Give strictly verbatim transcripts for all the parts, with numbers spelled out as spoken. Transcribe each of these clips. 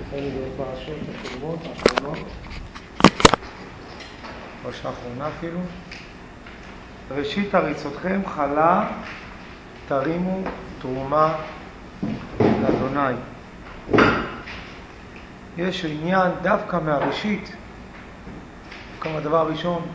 התחלנו בפרשות הקודמות, האחרונות, פרשה האחרונה אפילו. ראשית הריצותכם חלה תרימו תרומה לאדוני. יש עניין דווקא מהראשית, כמה הדבר הראשון,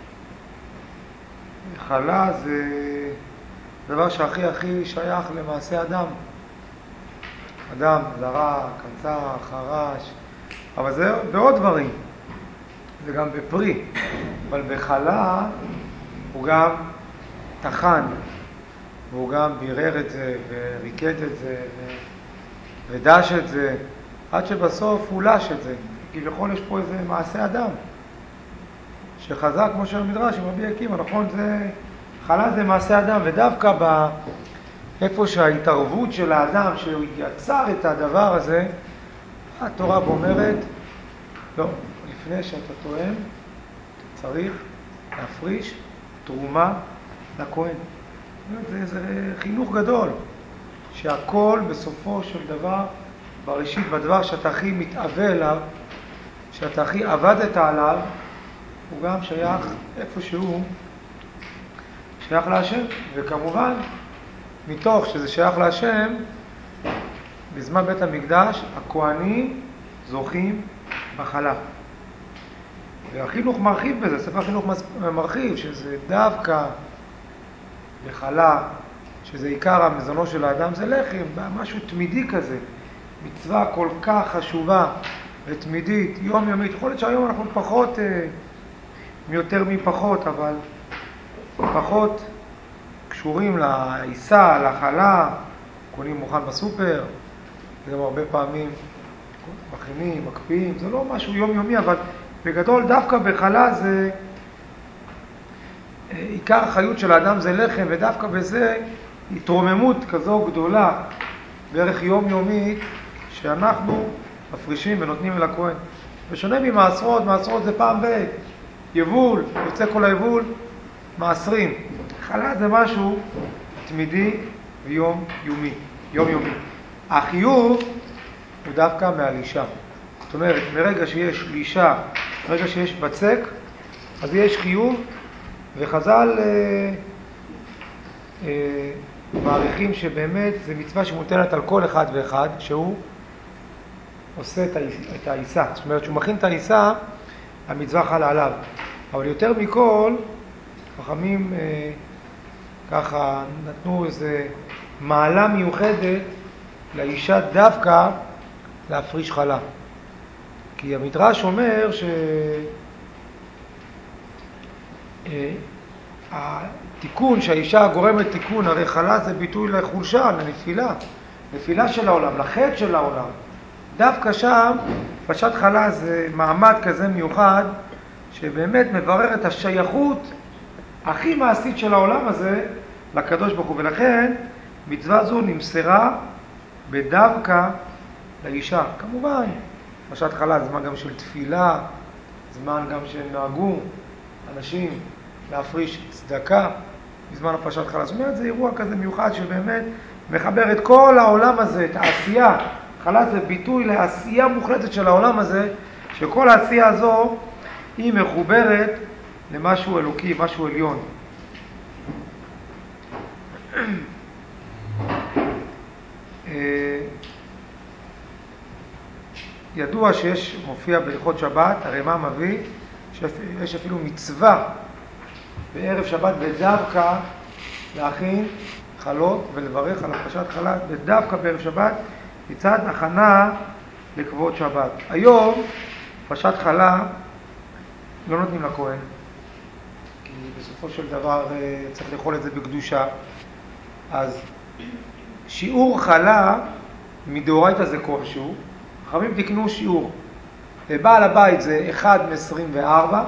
חלה זה דבר שהכי הכי שייך למעשה אדם. אדם, זרע, קנצה, חרש, אבל זה בעוד דברים. זה גם בפרי, אבל בחלה הוא גם תחן, והוא גם בירר את זה וריקד את זה ודש את זה, עד שבסוף הוא לש את זה. כביכול יש פה איזה מעשה אדם שחזק, כמו שהמדרש עם רבי עקיבא, נכון? זה, חלה זה מעשה אדם, ודווקא ב, איפה שההתערבות של האדם, שהוא יצר את הדבר הזה, התורה אומרת, לא, לפני שאתה טועם, צריך להפריש תרומה לכהן. זה, זה חינוך גדול, שהכל בסופו של דבר, בראשית, בדבר שאתה הכי מתאווה אליו, שאתה הכי עבדת עליו, הוא גם שייך איפשהו, שייך להשם. וכמובן, מתוך שזה שייך להשם, בזמן בית המקדש, הכהנים זוכים בחלה. והחינוך מרחיב בזה, ספר החינוך מרחיב, שזה דווקא בחלה, שזה עיקר המזונו של האדם, זה לחם, משהו תמידי כזה, מצווה כל כך חשובה ותמידית, יומיומית. יכול להיות שהיום אנחנו פחות, מיותר מפחות, אבל פחות קשורים לעיסה, לחלה, קונים מוכן בסופר, גם הרבה פעמים מכינים, מקפיאים, זה לא משהו יומיומי, אבל בגדול דווקא בחלה זה, עיקר החיות של האדם זה לחם, ודווקא בזה התרוממות כזו גדולה, בערך יומיומית, שאנחנו מפרישים ונותנים אל הכהן. ושונה ממעשרות, מעשרות זה פעם ב... יבול, יוצא כל היבול, מעשרים. חלה זה משהו תמידי ויום יומי, יום יומי. החיוב הוא דווקא מהלישה. זאת אומרת, מרגע שיש לישה, מרגע שיש בצק, אז יש חיוב, וחז"ל אה, אה, מעריכים שבאמת זה מצווה שמוטלת על כל אחד ואחד, שהוא עושה את העיסה. זאת אומרת, שהוא מכין את העיסה, המצווה חלה עליו. אבל יותר מכל, חכמים אה, ככה נתנו איזה מעלה מיוחדת לאישה דווקא להפריש חלה. כי המדרש אומר ש... אה, התיקון שהאישה גורמת תיקון, הרי חלה זה ביטוי לחולשה, לנפילה, נפילה של העולם, לחטא של העולם. דווקא שם, פרשת חלה זה מעמד כזה מיוחד, שבאמת מברר את השייכות הכי מעשית של העולם הזה לקדוש ברוך הוא. ולכן מצווה זו נמסרה בדווקא לאישה. כמובן, פרשת חלה זה זמן גם של תפילה, זמן גם שנהגו אנשים להפריש צדקה בזמן הפרשת חלה. זאת אומרת, זה אירוע כזה מיוחד שבאמת מחבר את כל העולם הזה, את העשייה. חלה זה ביטוי לעשייה מוחלטת של העולם הזה, שכל העשייה הזו היא מחוברת למשהו אלוקי, משהו עליון. ידוע שיש, מופיע בהלכות שבת, הרמ"א מביא, שיש אפילו מצווה בערב שבת ודווקא להכין חלות ולברך על הפרשת חלה, ודווקא בערב שבת מצד הכנה לכבוד שבת. היום פרשת חלה לא נותנים לכהן, כי בסופו של דבר צריך לאכול את זה בקדושה. אז שיעור חלה מדאורייתא זה כלשהו, חכמים תקנו שיעור. לבעל הבית זה אחד מעשרים וארבע,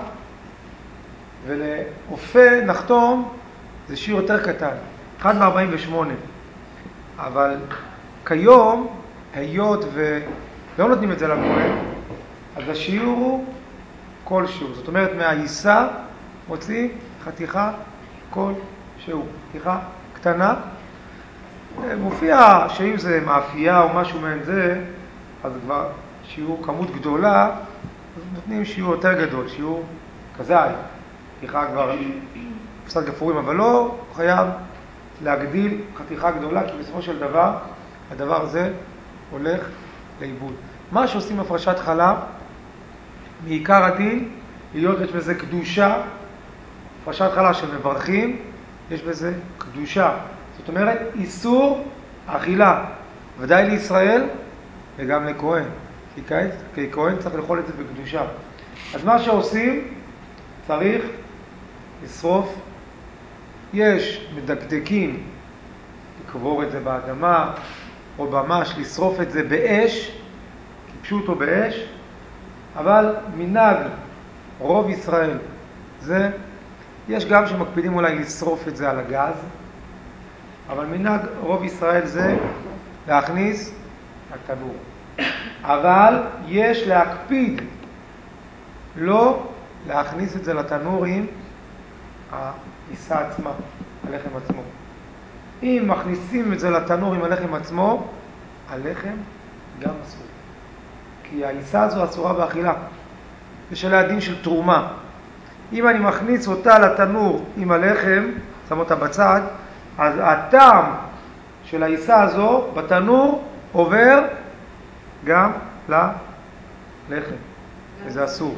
ולאופה נחתום זה שיעור יותר קטן, אחד מארבעים ושמונה. אבל כיום, היות ולא נותנים את זה לכהן, אז השיעור הוא כל שיעור. זאת אומרת, מהעיסה מוציא חתיכה כל שיעור, חתיכה קטנה. מופיע שאם זה מאפייה או משהו מעין זה, אז כבר שיעור כמות גדולה, אז נותנים שיעור יותר גדול, שיעור כזית, חתיכה כבר קצת גפורים, אבל לא חייב להגדיל חתיכה גדולה, כי בסופו של דבר, הדבר הזה הולך לאיבוד. מה שעושים הפרשת חלה, מעיקר הדין, להיות יש בזה קדושה, הפרשת חלה שמברכים, יש בזה קדושה. זאת אומרת, איסור אכילה, ודאי לישראל וגם לכהן. כי כעת, כי כהן צריך לאכול את זה בקדושה. אז מה שעושים, צריך לשרוף. יש מדקדקים לקבור את זה באדמה, או ממש לשרוף את זה באש, פשוט או באש, אבל מנהג רוב ישראל זה, יש גם שמקפידים אולי לשרוף את זה על הגז, אבל מנהג רוב ישראל זה להכניס לתנור. אבל יש להקפיד לא להכניס את זה לתנור עם העיסה עצמה, הלחם עצמו. אם מכניסים את זה לתנור עם הלחם עצמו, הלחם גם אסור. כי העיסה הזו אסורה באכילה. בשל הדין של תרומה. אם אני מכניס אותה לתנור עם הלחם, שם אותה בצד, אז הטעם של העיסה הזו בתנור עובר גם ללחם. וזה אסור.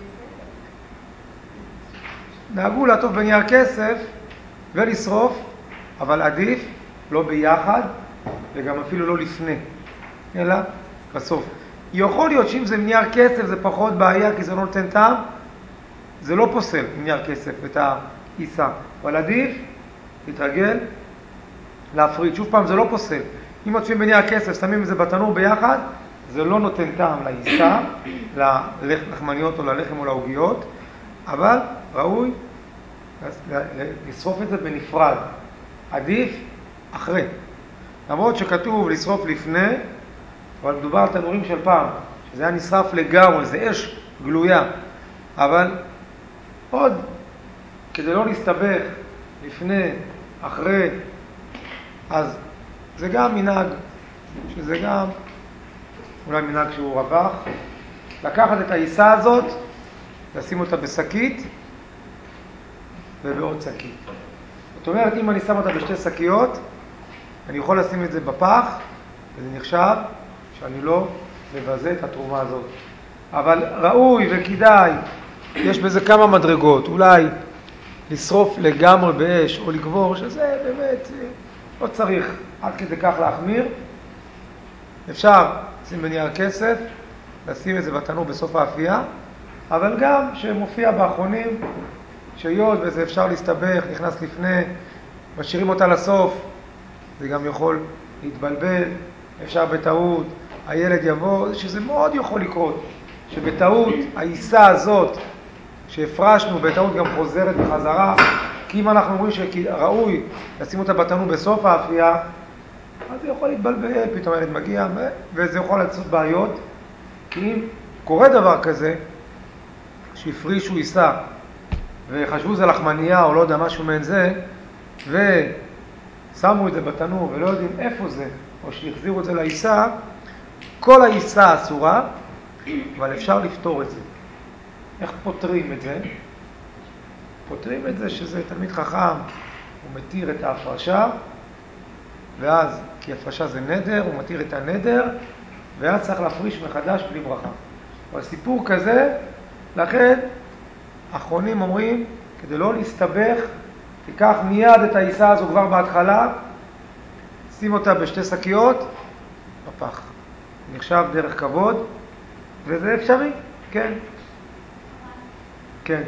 נהגו לעטוף בנייר כסף ולשרוף, אבל עדיף לא ביחד וגם אפילו לא לפני, אלא בסוף. יכול להיות שאם זה נייר כסף זה פחות בעיה כי זה לא נותן טעם, זה לא פוסל נייר כסף את העיסה, אבל עדיף להתרגל להפריד. שוב פעם, זה לא פוסל. אם עוטפים בנייר כסף, שמים את זה בתנור ביחד, זה לא נותן טעם לעיסה, ללחמניות או ללחם או לעוגיות, אבל ראוי לשרוף את זה בנפרד. עדיף אחרי. למרות שכתוב לשרוף לפני, אבל מדובר על תנורים של פעם, שזה היה נשרף לגמרי, זה אש גלויה. אבל עוד, כדי לא להסתבך לפני, אחרי, אז זה גם מנהג, שזה גם אולי מנהג שהוא רווח, לקחת את העיסה הזאת, לשים אותה בשקית ובעוד שקית. זאת אומרת, אם אני שם אותה בשתי שקיות, אני יכול לשים את זה בפח, וזה נחשב שאני לא מבזה את התרומה הזאת. אבל ראוי וכדאי, יש בזה כמה מדרגות, אולי לשרוף לגמרי באש או לגבור, שזה באמת לא צריך עד כדי כך להחמיר. אפשר לשים בנייר כסף, לשים את זה בתנור בסוף האפייה, אבל גם שמופיע באחרונים, שיוד וזה אפשר להסתבך, נכנס לפני, משאירים אותה לסוף, זה גם יכול להתבלבל, אפשר בטעות, הילד יבוא, שזה מאוד יכול לקרות, שבטעות העיסה הזאת שהפרשנו בטעות גם חוזרת בחזרה, כי אם אנחנו אומרים שראוי לשים אותה בתנור בסוף האפייה, אז זה יכול להתבלבל, פתאום הילד מגיע, וזה יכול לעשות בעיות, כי אם קורה דבר כזה, שהפרישו עיסה, וחשבו זה לחמניה או לא יודע משהו מעין זה, ושמו את זה בתנור ולא יודעים איפה זה, או שהחזירו את זה לעיסה, כל העיסה אסורה, אבל אפשר לפתור את זה. איך פותרים את זה? פותרים את זה שזה תלמיד חכם, הוא מתיר את ההפרשה, ואז, כי הפרשה זה נדר, הוא מתיר את הנדר, ואז צריך להפריש מחדש בלי ברכה. אבל סיפור כזה, לכן, האחרונים אומרים, כדי לא להסתבך, תיקח מיד את העיסה הזו כבר בהתחלה, שים אותה בשתי שקיות, בפח. נחשב דרך כבוד, וזה אפשרי, כן. כן.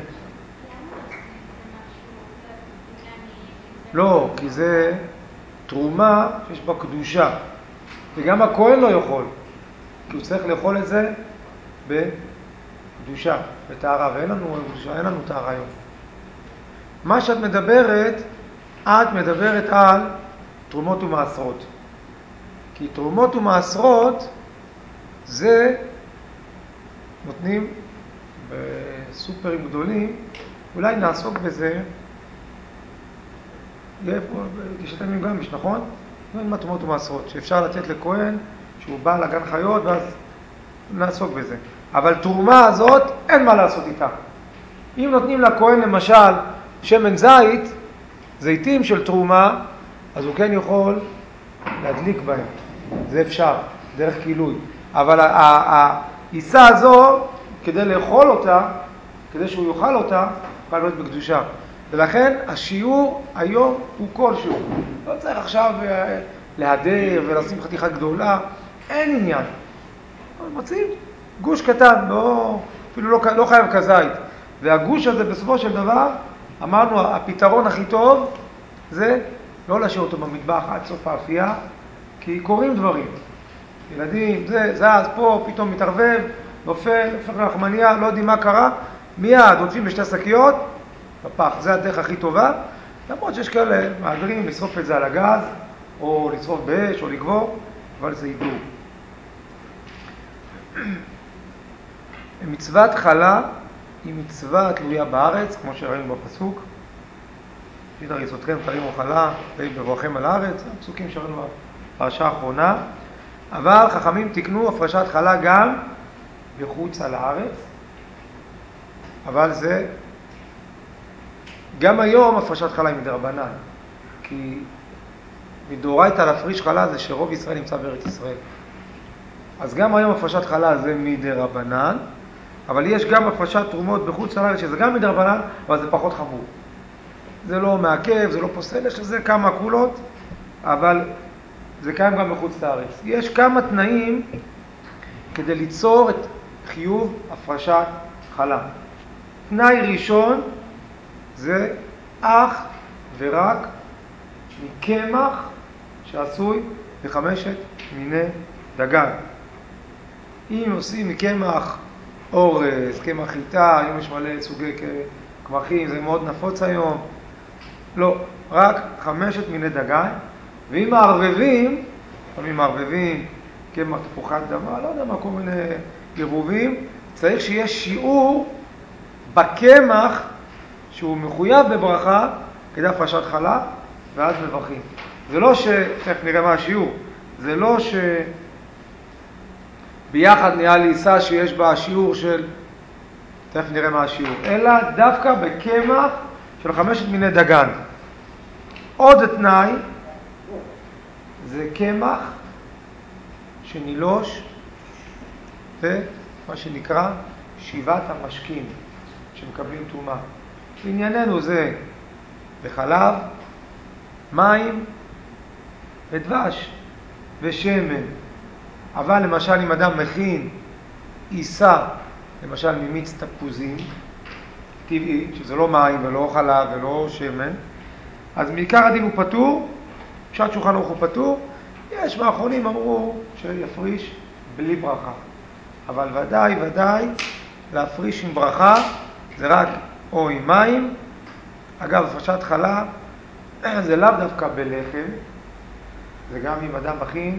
לא, כי זה תרומה שיש בה קדושה. וגם הכהן לא יכול, כי הוא צריך לאכול את זה בקדושה, בטהרה, ואין לנו קדושה, אין לנו טהרה היום. מה שאת מדברת, את מדברת על תרומות ומעשרות. כי תרומות ומעשרות זה נותנים בסופרים גדולים, אולי נעסוק בזה, כשאתם גם יש, נכון? אין מה תרומות ומעשרות, שאפשר לתת לכהן שהוא בא לגן חיות, ואז נעסוק בזה. אבל תרומה הזאת, אין מה לעשות איתה. אם נותנים לכהן למשל שמן זית, זיתים של תרומה, אז הוא כן יכול להדליק בהם. זה אפשר, דרך כילוי. אבל העיסה הזו, כדי לאכול אותה, כדי שהוא יאכל אותה, יוכל להיות בקדושה. ולכן השיעור היום הוא כלשהו. לא צריך עכשיו להדר ולשים חתיכה גדולה, אין עניין. מוצאים גוש קטן, לא, אפילו לא, לא חייב כזית. והגוש הזה בסופו של דבר, אמרנו, הפתרון הכי טוב זה לא להשאיר אותו במטבח עד סוף האפייה, כי קורים דברים. ילדים, זה, זז, פה, פתאום מתערבב, נופל, הופך לרחמניה, לא יודעים מה קרה, מיד עוטפים בשתי שקיות, בפח. זה הדרך הכי טובה, למרות שיש כאלה מעבירים לשרוף את זה על הגז, או לשרוף באש, או לגבור, אבל זה ידור. מצוות חלה היא מצווה תלויה בארץ, כמו שראינו בפסוק. פיתר יסודכם תרימו חלה, בבואכם על הארץ, הפסוקים שראינו בפרשה האחרונה. אבל חכמים תקנו הפרשת חלה גם בחוץ על הארץ. אבל זה, גם היום הפרשת חלה היא מדרבנן. כי מדאורייתא להפריש חלה זה שרוב ישראל נמצא בארץ ישראל. אז גם היום הפרשת חלה זה מדרבנן, אבל יש גם הפרשת תרומות בחוץ לארץ שזה גם מדרבנן, אבל זה פחות חמור. זה לא מעכב, זה לא פוסל, יש לזה כמה קולות, אבל זה קיים גם בחוץ לארץ. יש כמה תנאים כדי ליצור את חיוב הפרשת חלה. תנאי ראשון זה אך ורק מקמח שעשוי בחמשת מיני דגן. אם עושים מקמח אורז, קמח חיטה, היום יש מלא סוגי קמחים, זה מאוד נפוץ היום. לא, רק חמשת מיני דגן. ואם מערבבים, לפעמים מערבבים קמח תפוחת אדמה, לא יודע מה, כל מיני עירובים, צריך שיש שיעור בקמח שהוא מחויב בברכה כדי הפרשת חלה, ואז מברכים. זה לא ש... תכף נראה מה השיעור. זה לא ש... ביחד נהיה לי עיסה שיש בה שיעור של... תכף נראה מה השיעור. אלא דווקא בקמח של חמשת מיני דגן. עוד תנאי זה קמח שנילוש ומה שנקרא שבעת המשקים שמקבלים תרומה. בענייננו זה בחלב, מים ודבש ושמן. אבל למשל אם אדם מכין עיסה, למשל ממיץ תפוזים, טבעי, שזה לא מים ולא חלב ולא שמן, אז מעיקר הדין הוא פטור, פשט שולחן ערוך הוא פטור. יש באחרונים אמרו שיפריש בלי ברכה. אבל ודאי ודאי להפריש עם ברכה זה רק או עם מים. אגב, הפרשת חלה זה לאו דווקא בלחם, זה גם אם אדם מכין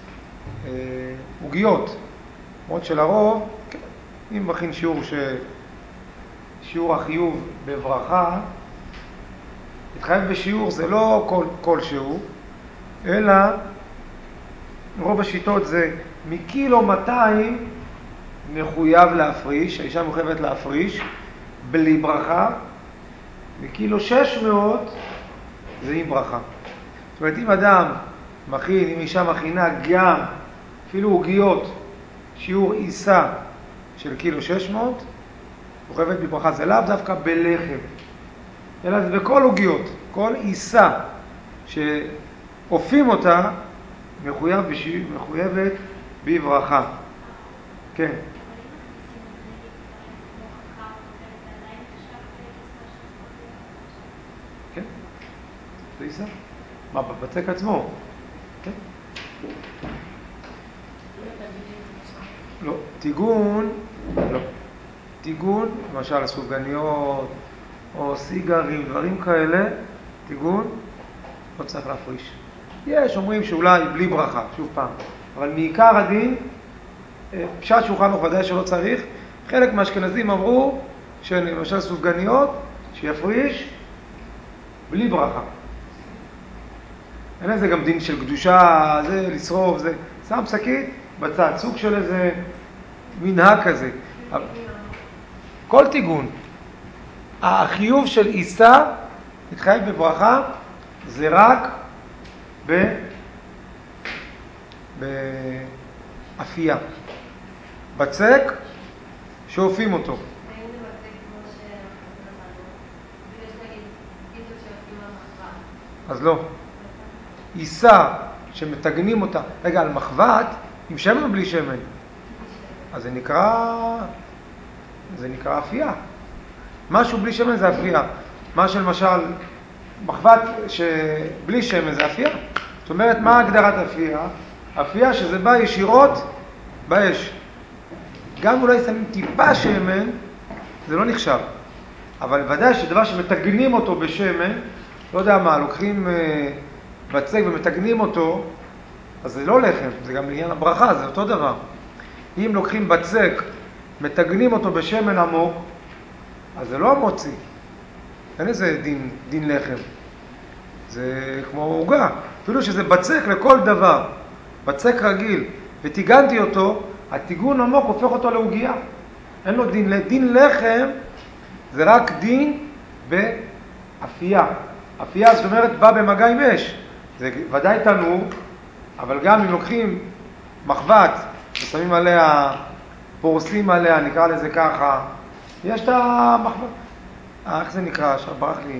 עוגיות. למרות שלרוב, אם מכין שיעור ש... שיעור החיוב בברכה, התחייב בשיעור זה לא כל, כל שיעור, אלא רוב השיטות זה מקילו מאתיים מחויב להפריש, האישה מחויבת להפריש בלי ברכה, מקילו שש מאות זה עם ברכה. זאת אומרת, אם אדם מכין, אם אישה מכינה גם אפילו עוגיות, שיעור עיסה של קילו שש מאות, מחויבת בברכה. זה לאו דווקא בלחם, אלא זה בכל עוגיות, כל עיסה שאופים אותה מחויב בשיעור, מחויבת בברכה. כן. כן, זה עיסה. מה, בבצק עצמו? כן. לא, טיגון, לא. טיגון, למשל סופגניות או סיגרים, דברים כאלה, טיגון, לא צריך להפריש. יש, אומרים שאולי בלי ברכה, שוב פעם. אבל מעיקר הדין, פשט שולחן ערוך ודאי שלא צריך. חלק מהאשכנזים אמרו שלמשל סופגניות, שיפריש בלי ברכה. אין איזה גם דין של קדושה, זה לשרוף, זה שם שקית בצד, סוג של איזה מנהג כזה. כל תיגון. החיוב של עיסה, להתחייב בברכה, זה רק ב... באפייה. בצק שאופים אותו. האם זה בצק כמו שאנחנו יש נגיד קיצור שאופים על מחבת? אז לא. עיסה שמתגנים אותה, רגע, על מחבת, עם שמן או בלי שמן? אז זה נקרא, זה נקרא אפייה. משהו בלי שמן זה אפייה. מה שלמשל, מחבת שבלי שמן זה אפייה. זאת אומרת, מה הגדרת אפייה? אפייה שזה בא ישירות באש. גם אולי שמים טיפה שמן, זה לא נחשב. אבל ודאי שדבר שמתגנים אותו בשמן, לא יודע מה, לוקחים אה, בצק ומתגנים אותו, אז זה לא לחם, זה גם לעניין הברכה, זה אותו דבר. אם לוקחים בצק, מתגנים אותו בשמן עמוק, אז זה לא המוציא. אין איזה דין, דין לחם. זה כמו עוגה. אפילו שזה בצק לכל דבר. בצק רגיל. ותיגנתי אותו, התיגון עמוק הופך אותו לעוגיה. אין לו דין. דין לחם זה רק דין באפייה. אפייה זאת אומרת בא במגע עם אש. זה ודאי תנור, אבל גם אם לוקחים מחבת ושמים עליה, פורסים עליה, נקרא לזה ככה, יש את המחבת. אה, איך זה נקרא? עכשיו ברח לי.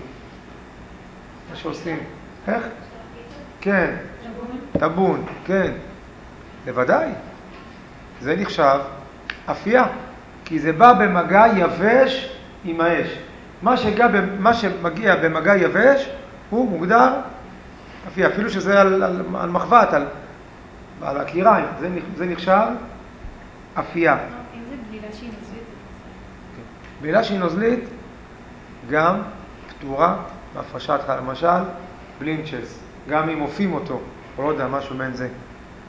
מה שעושים. איך? כן. טבון, כן. בוודאי. זה נחשב אפייה. כי זה בא במגע יבש עם האש. מה, שגע, מה שמגיע במגע יבש הוא מוגדר אפייה. אפילו שזה על, על, על מחבת, על, על הקיריים. זה, זה נחשב אפייה. אם זה בלילה שהיא נוזלית? בלילה שהיא נוזלית גם פתורה בהפרשת חלה. למשל, בלינצ'ס. גם אם מופים אותו, או לא יודע, משהו בין זה.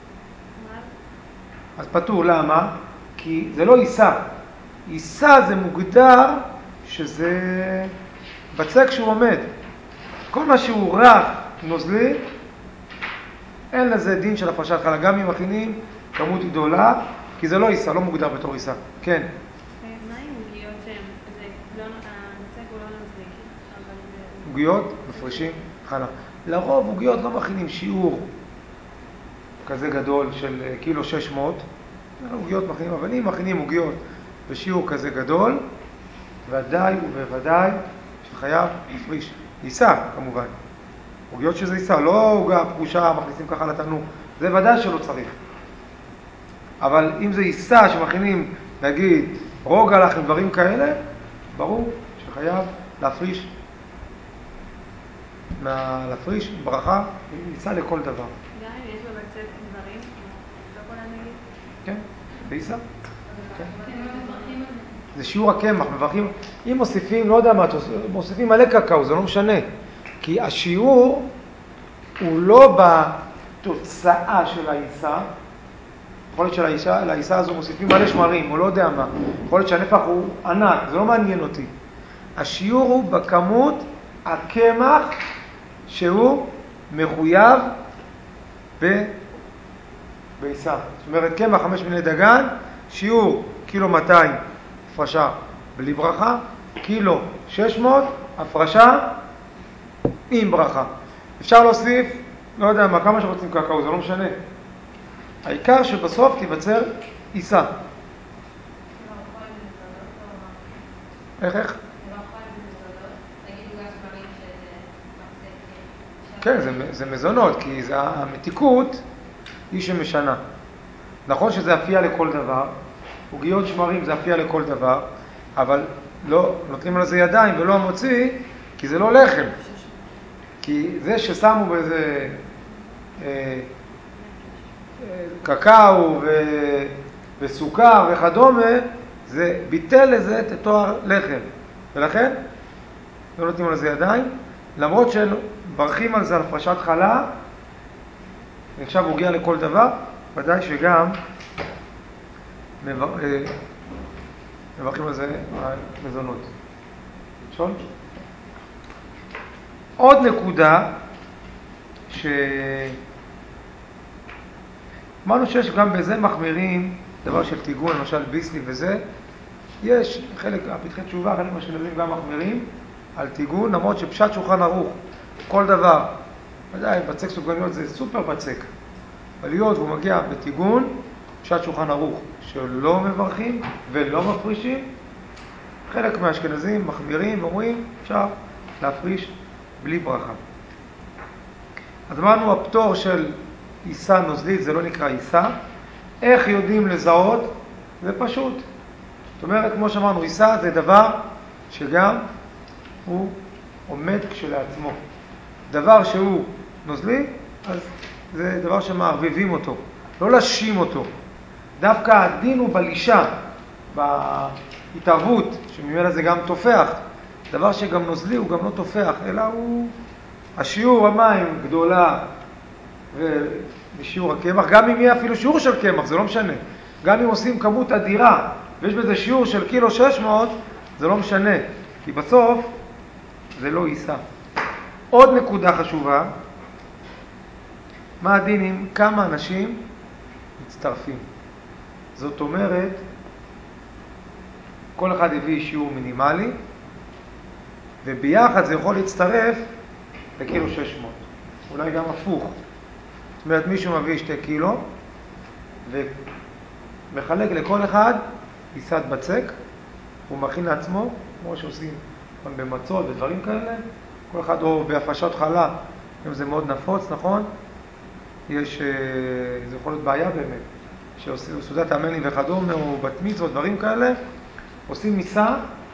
אז פתור, למה? כי זה לא עיסה. עיסה זה מוגדר שזה בצק שהוא עומד. כל מה שהוא רך, נוזלי, אין לזה דין של הפרשת חלה. גם אם מכינים כמות גדולה, כי זה לא עיסה, לא מוגדר בתור עיסה. כן. מה עם עוגיות שהן, הבצק הוא לא נוזלי, אבל... עוגיות מפרישים חלה. לרוב עוגיות לא מכינים שיעור כזה גדול של קילו שש מאות. עוגיות מכינים, אבל אם מכינים עוגיות בשיעור כזה גדול, ודאי ובוודאי שחייב להפריש. עיסה כמובן. עוגיות שזה עיסה, לא עוגה פרושה, מכניסים ככה לתנור. זה ודאי שלא צריך. אבל אם זה עיסה שמכינים, נגיד, רוגע לכם דברים כאלה, ברור שחייב להפריש. להפריש ברכה, עיסה לכל דבר. גם אם יש בבצק דברים, שוקולד נגיד? כן, בעיסה. זה שיעור הקמח, מברכים. אם מוסיפים, לא יודע מה, מוסיפים מלא קקאו, זה לא משנה. כי השיעור הוא לא בתוצאה של העיסה. יכול להיות שלעיסה הזו מוסיפים מלא שמרים, הוא לא יודע מה. יכול להיות שהנפח הוא ענק, זה לא מעניין אותי. השיעור הוא בכמות הקמח שהוא מחויב ב... בעיסה. זאת אומרת, קמח חמש מיני דגן, שיעור קילו מאתיים הפרשה בלי ברכה, קילו שש מאות הפרשה עם ברכה. אפשר להוסיף, לא יודע מה, כמה שרוצים קקאו, זה לא משנה. העיקר שבסוף תיווצר עיסה. איך, איך? כן, זה, זה מזונות, כי זה, המתיקות היא שמשנה. נכון שזה אפייה לכל דבר, עוגיות שמרים זה אפייה לכל דבר, אבל לא נותנים על זה ידיים ולא המוציא, כי זה לא לחם. כי זה ששמו באיזה אה, אה, קקאו ו, וסוכר וכדומה, זה ביטל לזה את תואר לחם. ולכן לא נותנים על זה ידיים, למרות שברכים על זה על הפרשת חלה, עכשיו הוא הגיע לכל דבר, ודאי שגם מבר... מברכים על זה על מזונות. שול? עוד נקודה, ש... אמרנו שיש גם בזה מחמירים דבר של טיגון, למשל ביסלי וזה, יש חלק, הפתחי תשובה, חלק מהאשכנזים גם מחמירים על טיגון, למרות שפשט שולחן ערוך, כל דבר, ודאי, בצק סופגניות זה סופר בצק, אבל להיות הוא מגיע בטיגון, פשט שולחן ערוך, שלא מברכים ולא מפרישים, חלק מהאשכנזים מחמירים ואומרים, אפשר להפריש בלי ברכה. אז אמרנו, הפטור של עיסה נוזלית, זה לא נקרא עיסה. איך יודעים לזהות? זה פשוט. זאת אומרת, כמו שאמרנו, עיסה זה דבר שגם הוא עומד כשלעצמו. דבר שהוא נוזלי, אז זה דבר שמערבבים אותו, לא לשים אותו. דווקא הדין הוא בלישה, בהתערבות, שממילא זה גם תופח. דבר שגם נוזלי הוא גם לא תופח, אלא הוא השיעור המים גדולה ושיעור הקמח, גם אם יהיה אפילו שיעור של קמח, זה לא משנה. גם אם עושים כמות אדירה ויש בזה שיעור של קילו שש מאות, זה לא משנה, כי בסוף זה לא עיסה. עוד נקודה חשובה, מה הדין עם כמה אנשים מצטרפים? זאת אומרת, כל אחד הביא שיעור מינימלי, וביחד זה יכול להצטרף לקילו שש מאות. אולי גם הפוך. זאת אומרת, מישהו מביא שתי קילו, ומחלק לכל אחד עיסת בצק, הוא מכין לעצמו, כמו שעושים במצות ודברים כאלה, כל אחד או בהפרשת חלה, אם זה מאוד נפוץ, נכון? יש, זה יכול להיות בעיה באמת, שעושים סעודת המנים וכדומה, או בת מצוות, דברים כאלה, עושים מיסה,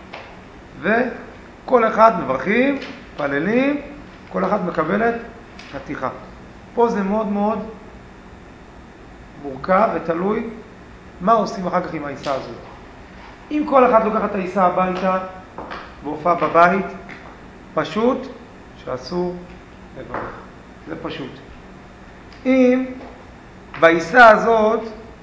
וכל אחד מברכים, פללים, כל אחד מקבלת חתיכה. פה זה מאוד מאוד מורכב ותלוי מה עושים אחר כך עם העיסה הזאת. אם כל אחד לוקח את העיסה הביתה והופע בבית, פשוט שאסור לברך. זה פשוט. אם בעיסה הזאת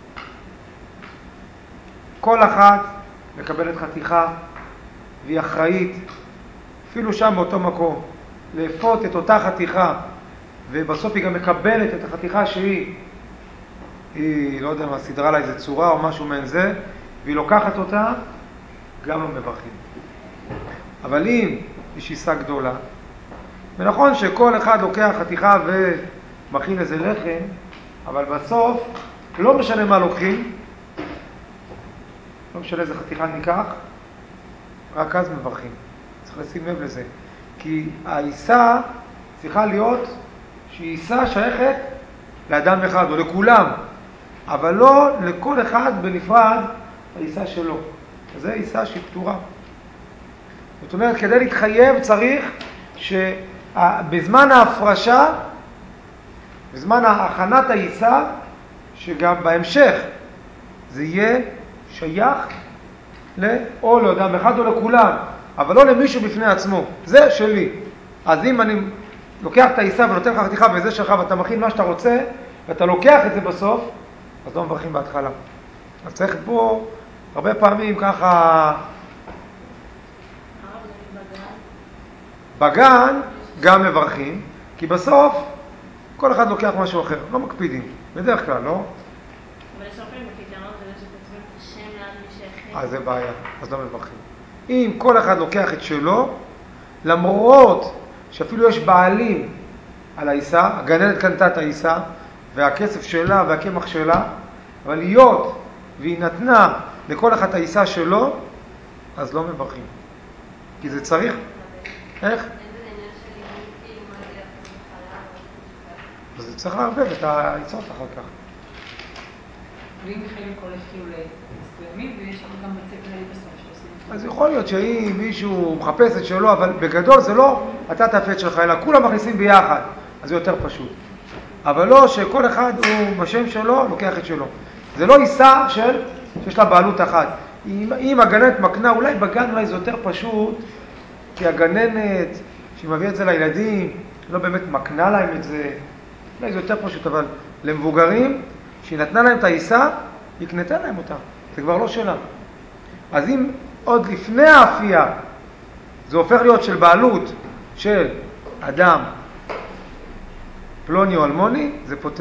כל אחת מקבלת חתיכה והיא אחראית, אפילו שם באותו מקום, לאפות את אותה חתיכה, ובסוף היא גם מקבלת את החתיכה שהיא, היא, לא יודע מה, סדרה לה איזה צורה או משהו מעין זה, והיא לוקחת אותה, גם לא מברכים. אבל אם יש עיסה גדולה, ונכון שכל אחד לוקח חתיכה ומכין איזה לחם, אבל בסוף לא משנה מה לוקחים, לא משנה איזה חתיכה ניקח, רק אז מברכים. צריך לשים לב לזה. כי העיסה צריכה להיות שהיא עיסה שייכת לאדם אחד או לכולם, אבל לא לכל אחד בנפרד העיסה שלו. זו עיסה שהיא פטורה. זאת אומרת, כדי להתחייב צריך שבזמן ההפרשה, בזמן הכנת העיסה, שגם בהמשך זה יהיה שייך או לאדם אחד או לכולם, אבל לא למישהו בפני עצמו. זה שלי. אז אם אני לוקח את העיסה ונותן לך חתיכה וזה שלך ואתה מכין מה שאתה רוצה ואתה לוקח את זה בסוף, אז לא מברכים בהתחלה. אז צריך פה הרבה פעמים ככה בגן גם מברכים, כי בסוף כל אחד לוקח משהו אחר, לא מקפידים, בדרך כלל, לא? אבל יש הרבה בקטנות וזה שכתבים את השם ליד מי שהכין. אז זה בעיה, אז לא מברכים. אם כל אחד לוקח את שלו, למרות שאפילו יש בעלים על העיסה, הגננת קנתה את העיסה, והכסף שלה והקמח שלה, אבל להיות והיא נתנה לכל אחד את העיסה שלו, אז לא מברכים. כי זה צריך... איך? אז זה צריך להרבב את העיסות אחר כך. ואם חלק הולך כאילו למסוימים, ויש גם בצק כללי בסוף שעושים. אז יכול להיות שאם מישהו מחפש את שלו, אבל בגדול זה לא אתה תאפה את שלך, אלא כולם מכניסים ביחד, אז זה יותר פשוט. אבל לא שכל אחד הוא בשם שלו, לוקח את שלו. זה לא עיסה של, שיש לה בעלות אחת. אם, אם הגננת מקנה, אולי בגן אולי זה יותר פשוט, כי הגננת שהיא מביאה את זה לילדים, לא באמת מקנה להם את זה, אולי זה יותר פשוט, אבל למבוגרים, שהיא נתנה להם את העיסה, היא קנתה להם אותה. זה כבר לא שלה. אז אם עוד לפני האפייה, זה הופך להיות של בעלות של אדם פלוני או אלמוני, זה פותר.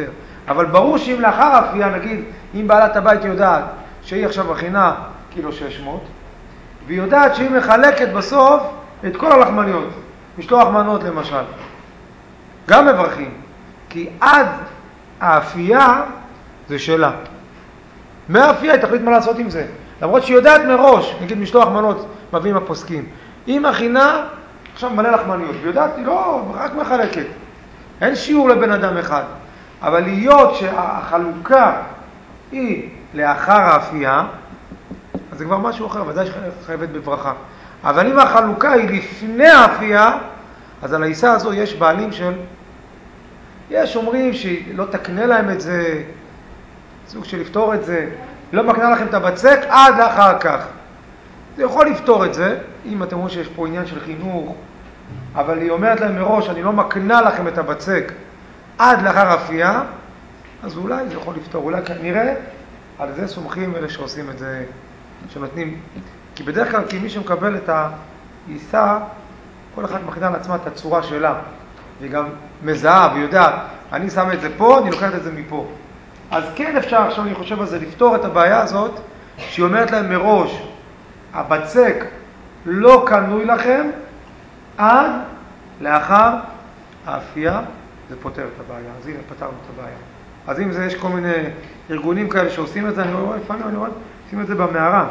אבל ברור שאם לאחר האפייה, נגיד, אם בעלת הבית יודעת שהיא עכשיו מכינה קילו שש מאות, והיא יודעת שהיא מחלקת בסוף את כל הלחמניות, משלוח מנות למשל, גם מברכים, כי עד האפייה זה שלה. מהאפייה היא תחליט מה לעשות עם זה. למרות שהיא יודעת מראש, נגיד משלוח מנות מביאים הפוסקים. היא מכינה עכשיו מלא לחמניות, והיא יודעת, היא לא, רק מחלקת. אין שיעור לבן אדם אחד. אבל להיות שהחלוקה היא לאחר האפייה, אז זה כבר משהו אחר, ודאי שחייבת בברכה. אבל אם החלוקה היא לפני האפייה, אז על העיסה הזו יש בעלים של... יש אומרים שהיא לא תקנה להם את זה, סוג של לפתור את זה, לא מקנה לכם את הבצק עד לאחר כך. זה יכול לפתור את זה, אם אתם רואים שיש פה עניין של חינוך, אבל היא אומרת להם מראש, אני לא מקנה לכם את הבצק עד לאחר האפייה, אז אולי זה יכול לפתור, אולי כנראה על זה סומכים אלה שעושים את זה, שנותנים, כי בדרך כלל, כי מי שמקבל את העיסה, כל אחד מכינה לעצמה את הצורה שלה, והיא גם מזהה ויודעת, אני שם את זה פה, אני לוקח את זה מפה. אז כן אפשר, עכשיו אני חושב על זה, לפתור את הבעיה הזאת, שהיא אומרת להם מראש, הבצק לא קנוי לכם, עד לאחר האפייה, זה פותר את הבעיה. אז הנה, פתרנו את הבעיה. אז אם זה, יש כל מיני ארגונים כאלה שעושים את זה, אני רואה, לפעמים אני רואה, עושים את זה במערה.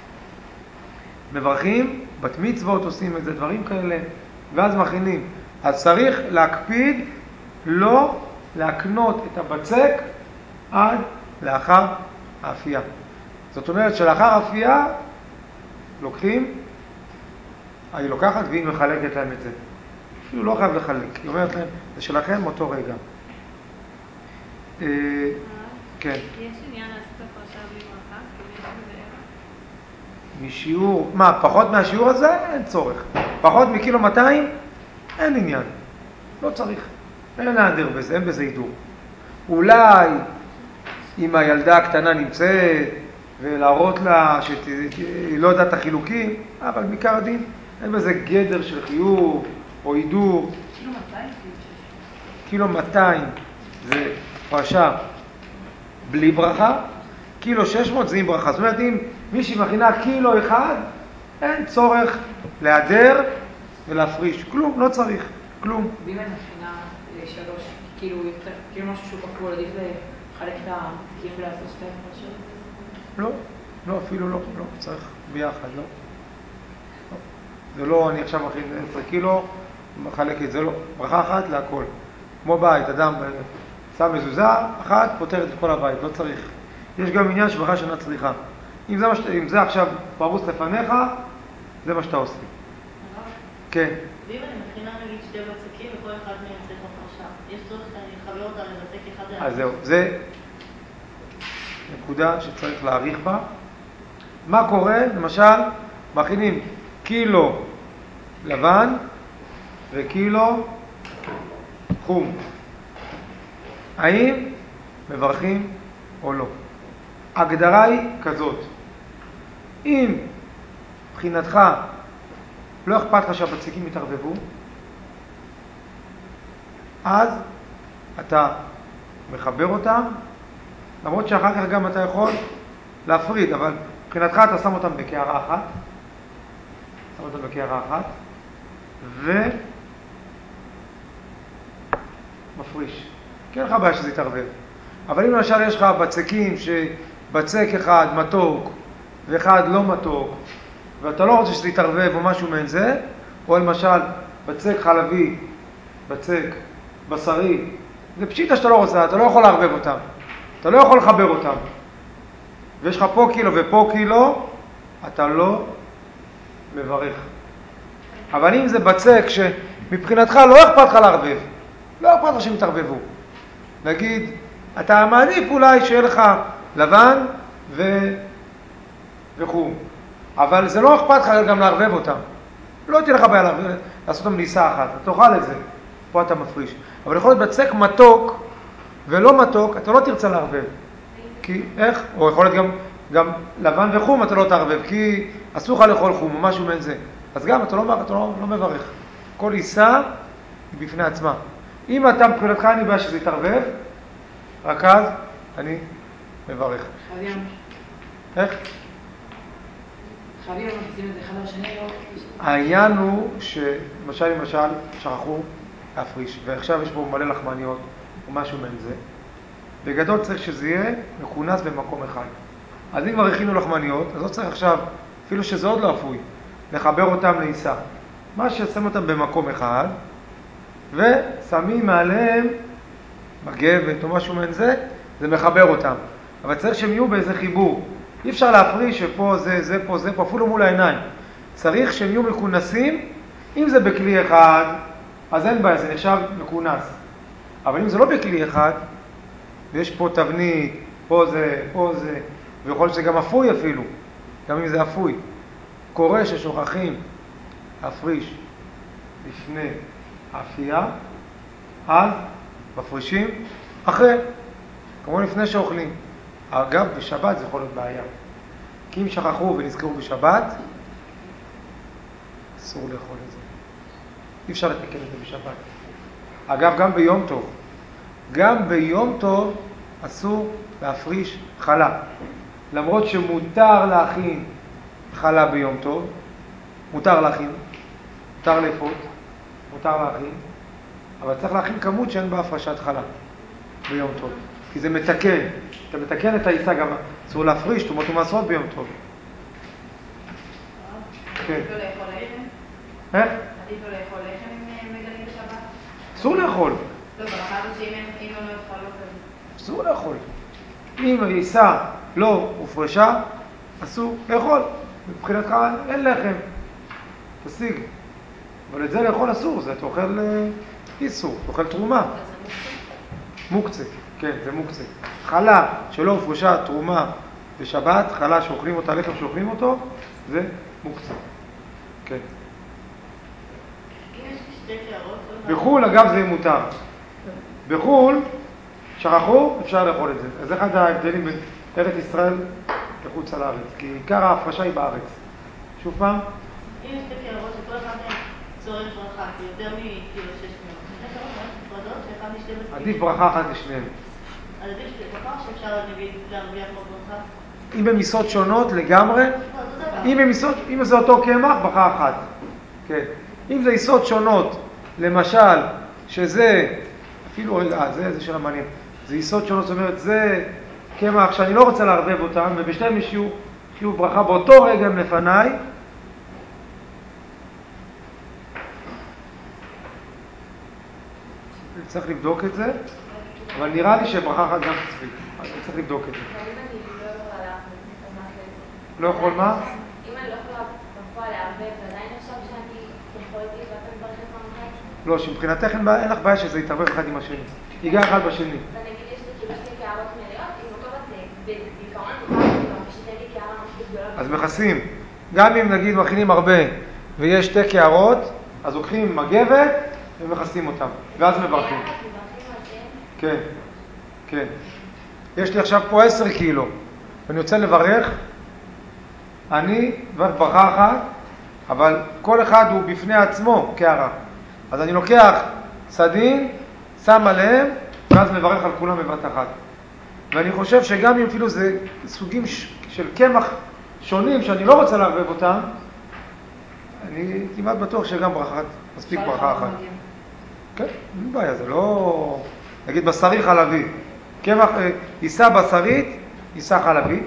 מברכים, בת מצוות עושים את זה, דברים כאלה, ואז מכינים. אז צריך להקפיד, לא להקנות את הבצק עד לאחר האפייה. זאת אומרת שלאחר האפייה לוקחים, היא לוקחת והיא מחלקת להם את זה. אפילו לא חייב לחלק, היא אומרת להם, זה שלכם אותו רגע. כן. יש עניין לעשות הפרשה בלי ברכה? כאילו יש בזה ערך? משיעור, מה, פחות מהשיעור הזה? אין צורך. פחות מקילו מאתיים? אין עניין. לא צריך. אין להדר בזה, אין בזה הידור. אולי אם הילדה הקטנה נמצאת ולהראות לה שהיא לא יודעת את החילוקים, אבל בעיקר הדין, אין בזה גדר של חיוב או הידור. קילו מאתיים? קילו מאתיים זה פרשה בלי ברכה, קילו שש מאות זה עם ברכה. זאת אומרת, אם מישהי מכינה קילו אחד, אין צורך להדר ולהפריש. כלום, לא צריך, כלום. ואם אני מכינה שלוש, כאילו יותר, כאילו משהו שהוא כפול, עדיף לחלק את המתקים ולעשות שתי הפרשות? לא, לא, אפילו לא, לא, צריך ביחד, לא. זה לא, אני עכשיו מכין עשרה קילו, מחלק את זה, לא. ברכה אחת להכל. כמו בית, אדם שם מזוזה, אחת פותרת את כל הבית, לא צריך. יש גם עניין שברכה שאינה צריכה. אם זה, שת... אם זה עכשיו פרוס לפניך, זה מה שאתה עושה. כן. ואם אני מכינה נגיד שתי בצקים וכל אחד מהם צריך הפרשה, יש צורך שאני אחבר אותה לבצק אחד לאחד? אז זהו, זה נקודה שצריך להעריך בה. מה קורה? למשל, מכינים קילו לבן וקילו חום. האם מברכים או לא? הגדרה היא כזאת. אם מבחינתך לא אכפת לך שהבצקים יתערבבו, אז אתה מחבר אותם, למרות שאחר כך גם אתה יכול להפריד, אבל מבחינתך אתה שם אותם בקערה אחת, שם אותם בקערה אחת, ומפריש. כן לך בעיה שזה יתערבב. אבל אם למשל יש לך בצקים שבצק אחד מתוק ואחד לא מתוק, ואתה לא רוצה שזה יתערבב או משהו מעין זה, או למשל בצק חלבי, בצק בשרי, זה פשיטה שאתה לא רוצה, אתה לא יכול לערבב אותם, אתה לא יכול לחבר אותם. ויש לך פה קילו ופה קילו, אתה לא מברך. אבל אם זה בצק שמבחינתך לא אכפת לך לערבב, לא אכפת לך שהם יתערבבו. נגיד, אתה מעדיף אולי שיהיה לך לבן ו... וחום. אבל זה לא אכפת לך גם לערבב אותם. לא תהיה לך בעיה לערבב, לעשות אותם לעיסה אחת. אתה תאכל את זה. פה אתה מפריש. אבל יכול להיות בצק מתוק ולא מתוק, אתה לא תרצה לערבב. כי, איך? או יכול להיות גם, גם לבן וחום אתה לא תערבב, כי אסור לך לאכול חום או משהו מעין זה. אז גם אתה לא, אתה לא, לא מברך. כל עיסה היא בפני עצמה. אם אתה מבחינתך אני בעיה שזה יתערבב, רק אז אני מברך. חייבים איך? חייבים מכניסים את זה אחד לשני, לא? העניין הוא שלמשל למשל שכחו להפריש, ועכשיו יש פה מלא לחמניות או משהו מעין זה. בגדול צריך שזה יהיה מכונס במקום אחד. אז אם כבר הכינו לחמניות, אז לא צריך עכשיו, אפילו שזה עוד לא אפוי, לחבר אותם לעיסה. מה ששם אותם במקום אחד, ושמים מעליהם מגבת או משהו מעין זה, זה מחבר אותם. אבל צריך שהם יהיו באיזה חיבור. אי אפשר להפריש שפה זה, זה, פה, זה, פה, אפילו מול העיניים. צריך שהם יהיו מכונסים. אם זה בכלי אחד, אז אין בעיה, זה נחשב מכונס. אבל אם זה לא בכלי אחד, ויש פה תבנית, פה זה, פה זה, ויכול להיות שזה גם אפוי אפילו, גם אם זה אפוי. קורה ששוכחים להפריש לפני האפייה, אז מפרישים אחרי, כמו לפני שאוכלים. אגב, בשבת זה יכול להיות בעיה. כי אם שכחו ונזכרו בשבת, אסור לאכול את זה. אי אפשר לתקן את זה בשבת. אגב, גם ביום טוב. גם ביום טוב אסור להפריש חלה. למרות שמותר להכין חלה ביום טוב, מותר להכין, מותר לפות, מותר להכין, אבל צריך להכין כמות שאין בה הפרשת חלה ביום טוב. כי זה מתקן. אתה מתקן את העיסה גם. אסור להפריש תרומות ומעשרות ביום טוב. כן. עדיף לא לאכול לחם? איך? עדיף לא לאכול לחם אם מגלים בשבת? אסור לאכול. לא, ברכה הזאת שאם הם לא יאכל לא כזה. אסור לאכול. אם העיסה לא הופרשה, אסור לאכול. מבחינתך אין לחם. תשיג. אבל את זה לאכול אסור, זה אתה אוכל איסור, אתה אוכל תרומה. מוקצה, כן, זה מוקצה. חלה שלא הופרשה תרומה בשבת, חלה שאוכלים אותה, לחם שאוכלים אותו, זה מוקצה. כן. אם יש שתי קערות... בחול, אגב, זה מותר. בחול, שכחו, אפשר לאכול את זה. אז אחד ההבדלים בין ארץ ישראל לחוץ על הארץ, כי עיקר ההפרשה היא בארץ. שוב פעם? אם יש שתי קערות שכל אחד מהם צורך ברכה, כי יותר מכאילו שש מאות. שתי קערות מאוד נפרדות, שאחד משתי מספיק. עדיף ברכה אחת לשניהם. אז עדיף שתי ברכה שאפשר נגיד להרוויח עוד ברכה? אם במיסות שונות לגמרי, אם, במיסות, אם זה אותו קמח, ברכה אחת. כן. אם זה יסוד שונות, למשל, שזה, אפילו, רגע, זה, זה של המעניין, זה יסוד שונות, זאת אומרת, זה קמח שאני לא רוצה להרבב אותם, ובשתיים יש שיהיו ברכה באותו רגע הם לפניי, צריך לבדוק את זה, אבל נראה לי שברכה אחת גם תספיק, אני צריך לבדוק את זה. אבל אם אני לא יכולה להרבב, אז מה זה? לא יכול מה? אם אני לא יכולה בפועל להרבב, עדיין עכשיו שאני יכולתי ואתה מברכת פעם אחת? לא, שמבחינתך אין, אין לך בעיה שזה יתערבב אחד עם השני. ייגע אחד בשני. ונגיד יש לי כאילו שתי קערות מלאות, אם אותו בזיכרון מותר שתיתן לי קערה משהו גדולה. אז מכסים. גם אם נגיד מכינים הרבה ויש שתי קערות, אז לוקחים מגבת ומכסים אותם, ואז מברכים. כן, כן. יש לי עכשיו פה עשר קילו, ואני רוצה לברך. אני מברך ברכה אחת, אבל כל אחד הוא בפני עצמו קערה. אז אני לוקח סדין, שם עליהם, ואז מברך על כולם בבת אחת. ואני חושב שגם אם אפילו זה סוגים של קמח שונים שאני לא רוצה לערבב אותם, אני כמעט בטוח שגם ברכה, מספיק ברכה אחת. כן, אין בעיה, זה לא... נגיד בשרי חלבי. קמח, עיסה בשרית, עיסה חלבית.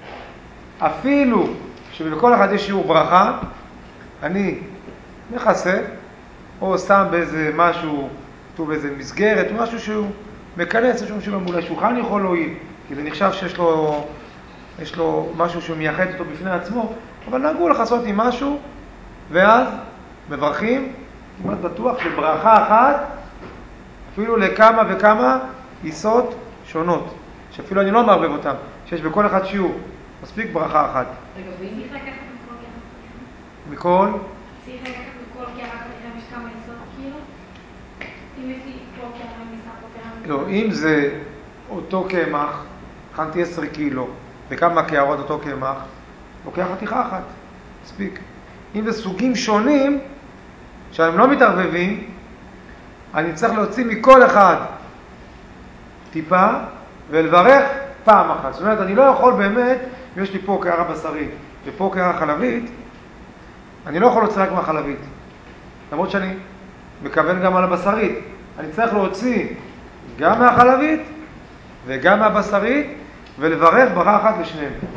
אפילו שבכל אחד יש שיעור ברכה, אני מכסה, או שם באיזה משהו, כתוב באיזה מסגרת, או משהו שהוא מכנס, יש משהו גם אולי שולחן יכול להועיל, כי זה נחשב שיש לו, יש לו משהו שהוא מייחד אותו בפני עצמו, אבל נהגו לחסות עם משהו, ואז מברכים, כמעט בטוח שברכה אחת, אפילו לכמה וכמה עיסות שונות, שאפילו אני לא מערבב אותם, שיש בכל אחד שיעור, מספיק ברכה אחת. רגע, ואם צריך לקחת מכל קרח? מכל? צריך לקחת מכל קרח יש כמה עיסות כאילו? אם יש לי פה קרח, אני ניסה פה קרח. לא, אם זה אותו קמח, הכנתי עשר קילו, וכמה קערות אותו קמח, לוקח חתיכה אחת, מספיק. אם זה סוגים שונים, שהם לא מתערבבים, אני צריך להוציא מכל אחד טיפה, ולברך פעם אחת. זאת אומרת, אני לא יכול באמת, אם יש לי פה קערה בשרית ופה קערה חלבית, אני לא יכול להוציא רק מהחלבית. למרות שאני מכוון גם על הבשרית. אני צריך להוציא גם מהחלבית וגם מהבשרית, ולברך ברכה אחת לשניהם. אז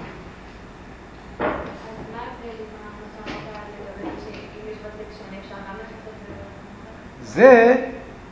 מה ההבדל עם מה שאמרת לגבי שאם יש בצק שונה אפשר גם לחצות ולברך? זה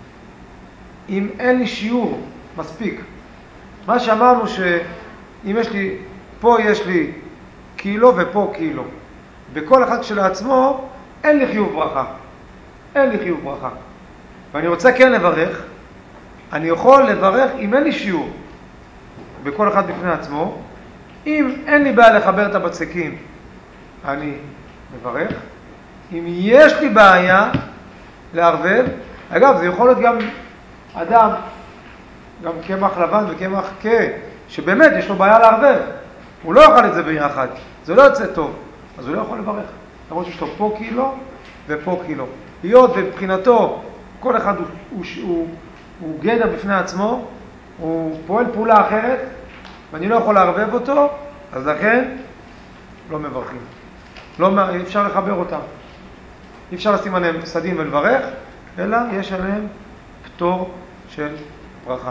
אם אין לי שיעור מספיק. מה שאמרנו שאם יש לי, פה יש לי קילו ופה קילו. בכל אחד כשלעצמו אין לי חיוב ברכה. אין לי חיוב ברכה. ואני רוצה כן לברך. אני יכול לברך אם אין לי שיעור. בכל אחד בפני עצמו. אם אין לי בעיה לחבר את הבצקים, אני מברך. אם יש לי בעיה לערבב, אגב, זה יכול להיות גם אדם, גם קמח לבן וקמח קה, שבאמת יש לו בעיה לערבב. הוא לא יאכל את זה ביחד. זה לא יוצא טוב. אז הוא לא יכול לברך. למרות שיש לו פה קילו ופה קילו. היות ובבחינתו כל אחד הוא, הוא, הוא, הוא גדע בפני עצמו, הוא פועל פעולה אחרת, ואני לא יכול לערבב אותו, אז לכן לא מברכים. לא, אי אפשר לחבר אותם. אי אפשר לשים עליהם סדים ולברך, אלא יש עליהם פטור של ברכה. אם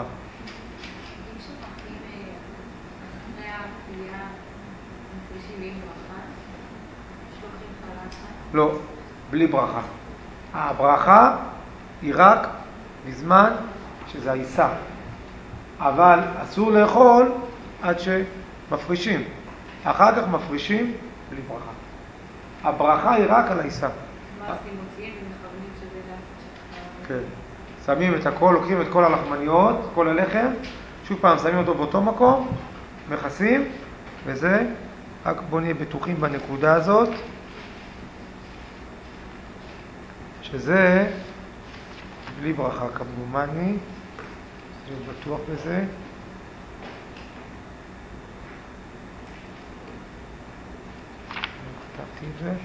שוכחים אחרי הפתיעה מפרישים עם ברכה, שולחים חלקה? לא, בלי ברכה. הברכה היא רק בזמן שזה העיסה. אבל אסור לאכול עד שמפרישים. אחר כך מפרישים בלי ברכה. הברכה היא רק על העיסה. מה עושים מוציאים ומכוונים שזה לאט? כן. שמים את הכל, לוקחים את כל הלחמניות, כל הלחם, שוב פעם שמים אותו באותו מקום, מכסים, וזה, רק בוא נהיה בטוחים בנקודה הזאת, שזה בלי ברכה כמדומני, להיות בטוח בזה. כתבתי את זה.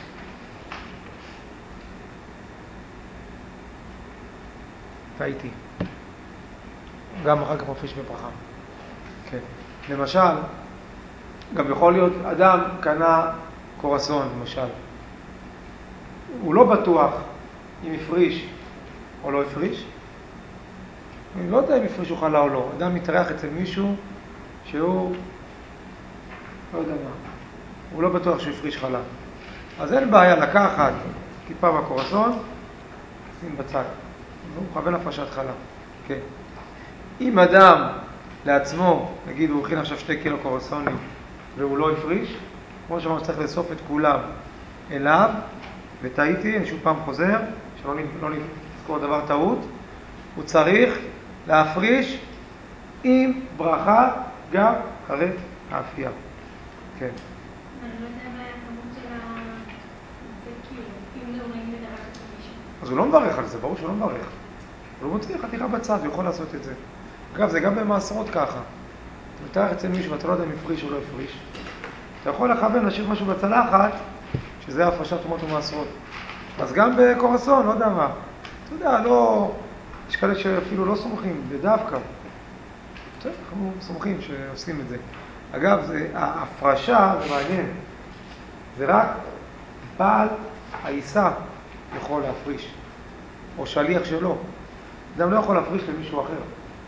טעיתי. גם אחר כך מפריש בברכה. כן. למשל, גם יכול להיות אדם קנה קורסון, למשל. הוא לא בטוח אם הפריש או לא הפריש. אני לא יודע אם הפריש או חלה או לא. אדם מתארח אצל מישהו שהוא, לא יודע מה, הוא לא בטוח שהוא הפריש חלה. אז אין בעיה לקחת טיפה מהקורסון, שים בצד. הוא מכוון הפרשת חלה. כן. אם אדם לעצמו, נגיד הוא הכין עכשיו שתי קילו קורסונים והוא לא הפריש, כמו שאמרנו צריך לאסוף את כולם אליו, וטעיתי, אני שוב פעם חוזר, שלא לא נזכור דבר טעות, הוא צריך להפריש עם ברכה גם אחרי האפייה. כן. אני לא יודע מה הכמות של זה כאילו, אם לא נגיד לדרך את מישהו. אז הוא לא מברך על זה, ברור שהוא לא מברך. אבל הוא מוציא חתיכה בצד, הוא יכול לעשות את זה. אגב, זה גם במעשרות ככה. אתה מתארח אצל מישהו ואתה לא יודע אם הפריש או לא הפריש. אתה יכול לכוון, להשאיר משהו בצלחת, שזה הפרשת תרומות ומעשרות. אז גם בקורסון, לא יודע מה. אתה יודע, לא... יש כאלה שאפילו לא סומכים, בדווקא. בסדר, אנחנו סומכים שעושים את זה. אגב, זה, ההפרשה, זה מעניין. זה רק בעל העיסה יכול להפריש. או שליח שלו. אדם לא יכול להפריש למישהו אחר.